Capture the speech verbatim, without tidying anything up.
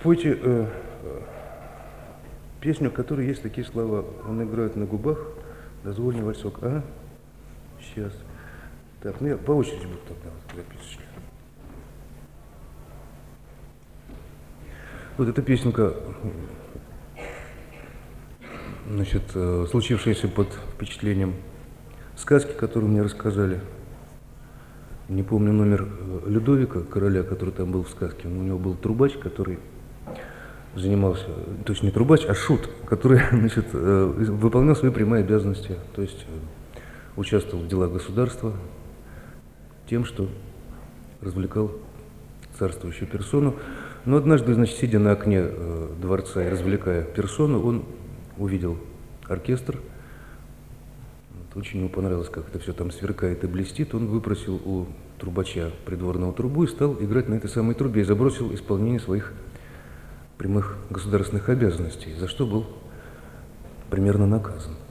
Спойте э, песню, в которой есть такие слова. Он играет на губах, дозвольный вальсок. Ага, сейчас. Так, ну я по очереди буду тогда записывать. Вот эта песенка, значит, случившаяся под впечатлением сказки, которую мне рассказали. Не помню номер Людовика, короля, который там был в сказке. У него был трубач, который занимался, то есть не трубач, а шут, который, значит, выполнял свои прямые обязанности, то есть участвовал в делах государства тем, что развлекал царствующую персону. Но однажды, значит, сидя на окне дворца и развлекая персону, он увидел оркестр. Очень ему понравилось, как это все там сверкает и блестит. Он выпросил у трубача придворного трубу и стал играть на этой самой трубе и забросил исполнение своих прямых государственных обязанностей, за что был примерно наказан.